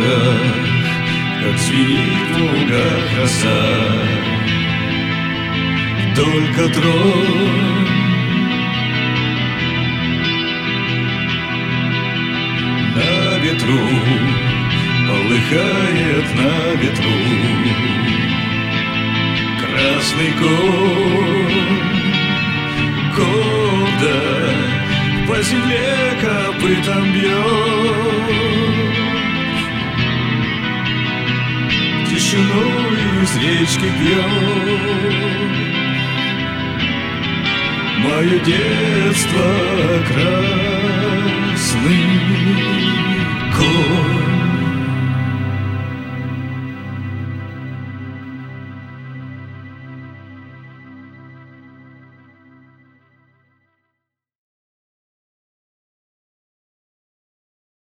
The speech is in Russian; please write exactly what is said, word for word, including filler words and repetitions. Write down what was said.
лугах, как звенит в лугах роса. Только трон на ветру, полыхает на ветру. Красный конь гордо по земле копытом бьет, тишину из речки пьет. Мое детство — красный конь.